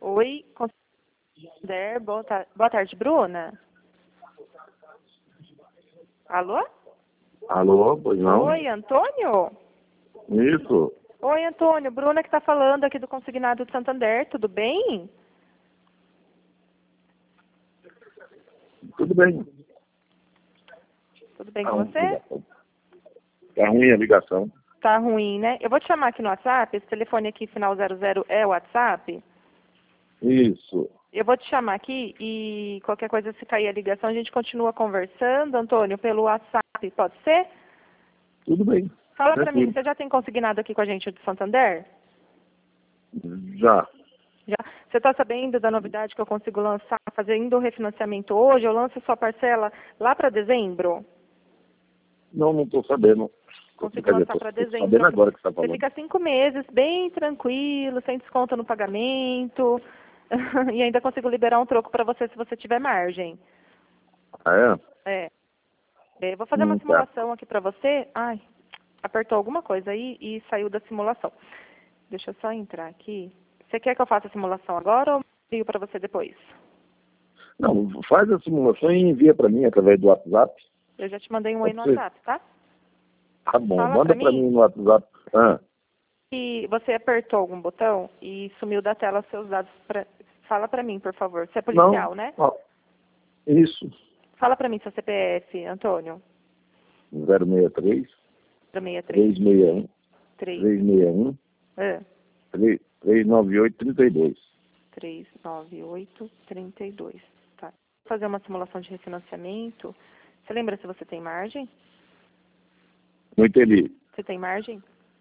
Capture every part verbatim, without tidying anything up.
Oi, Santander, boa, ta boa tarde, Bruna. Alô? Alô, pois não? Oi, Antônio? Isso. Oi, Antônio, Bruna que está falando aqui do Consignado de Santander, tudo bem? Tudo bem. Tudo bem Tá com um- você? Tá ruim a ligação. Tá ruim, né? Eu vou te chamar aqui no WhatsApp, esse telefone aqui, final zero zero, é o WhatsApp. Isso. Eu vou te chamar aqui e qualquer coisa, se cair a ligação, a gente continua conversando, Antônio, pelo WhatsApp, pode ser? Tudo bem. Fala pra mim, Tranquilo. você já tem consignado aqui com a gente de Santander? Já. Já? Você está sabendo da novidade que eu consigo lançar, fazendo o refinanciamento hoje? Eu lanço sua parcela lá para dezembro? Não, não estou sabendo. Consigo Quer dizer, lançar tô, para tô dezembro. sabendo agora que você está Você falando. fica cinco meses bem tranquilo, sem desconto no pagamento. E ainda consigo liberar um troco para você se você tiver margem. Ah, é? É. É, vou fazer uma Hum, tá. simulação aqui para você. Ai, apertou alguma coisa aí e saiu da simulação. Deixa eu só entrar aqui. Você quer que eu faça a simulação agora ou envio para você depois? Não, faz a simulação e envia para mim através do WhatsApp. Eu já te mandei um oi Pode no ser? WhatsApp, tá? Tá bom, Fala manda pra para mim mim no WhatsApp. Ah, que você apertou algum botão e sumiu da tela seus dados. Pra... Fala pra mim, por favor. Você é não. policial, né? Ó, isso. Fala pra mim seu C P F, Antônio. zero seis três, zero seis três, três seis um, três, três seis um, ah, três três nove oito, trinta e dois. três nove oito, trinta e dois. Tá. Vou fazer uma simulação de refinanciamento. Você lembra se você tem margem? Não entendi. Você tem margem?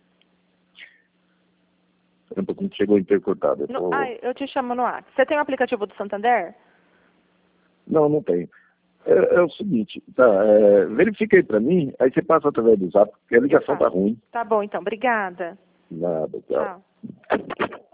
Um pouquinho que chegou intercortado. Eu No... tô... Ah, eu te chamo no WhatsApp. Você tem o aplicativo do Santander? Não, não tenho. É, é o seguinte, tá, é, verifica aí pra mim, aí você passa através do zap, porque a Eu ligação tá faço. ruim. Tá bom, então. Obrigada. Nada, tchau. Tchau.